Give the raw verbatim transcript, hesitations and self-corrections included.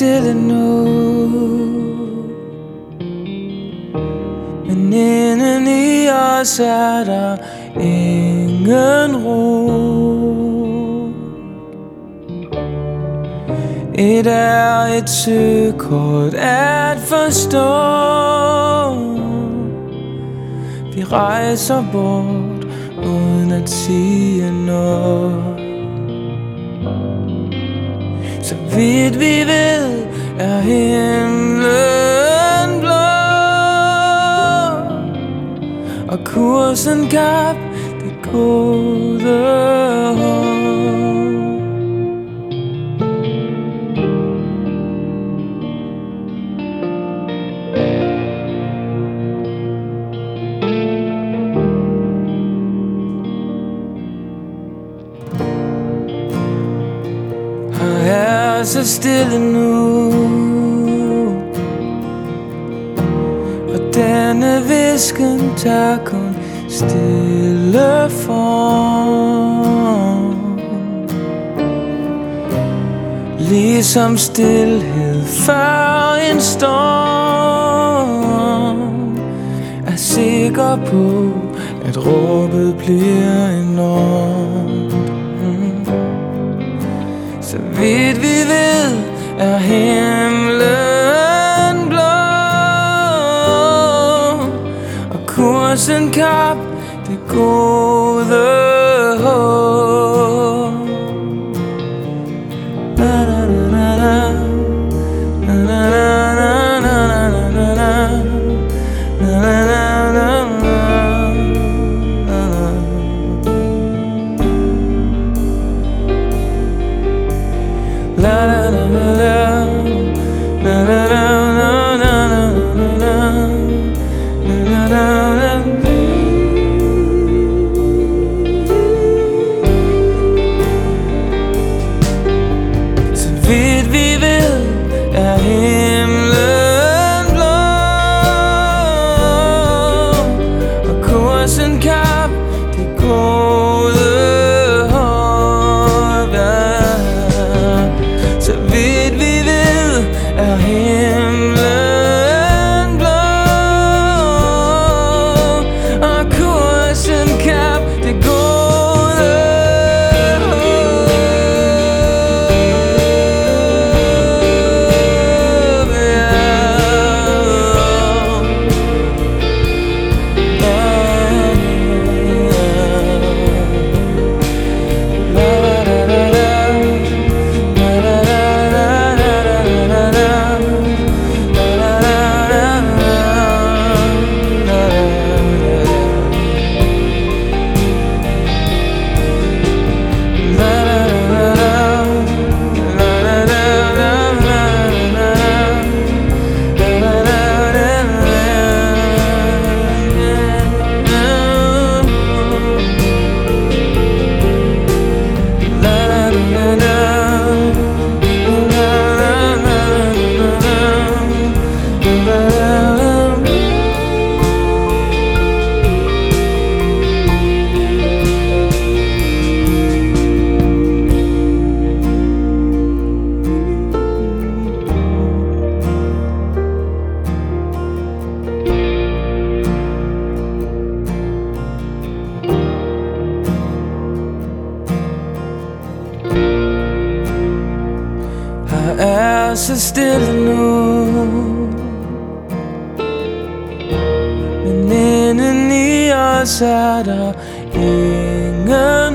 stille nu, men inden i os er der ingen ro. Et er et søkort at forstå. Vi rejser bort uden at sige noget. Så vidt vi ved er himlen blå, og kursen kap det gode håb. Så stille nu, og denne hvisken tager kun stille form, ligesom stilhed før en storm. Er sikker på at råbet bliver enormt. Så vidt vi ved er himlen blå, og kursen kap det gode håb. Na na na na na na na na na La la la la la la la la la la la la. Så vidt vi ved er himlen blå, og kursen kap det gode håb. Så vidt vi ved er himlen blå, og kursen kap det gode håb. Er så stille nu, men inden i os er der ingen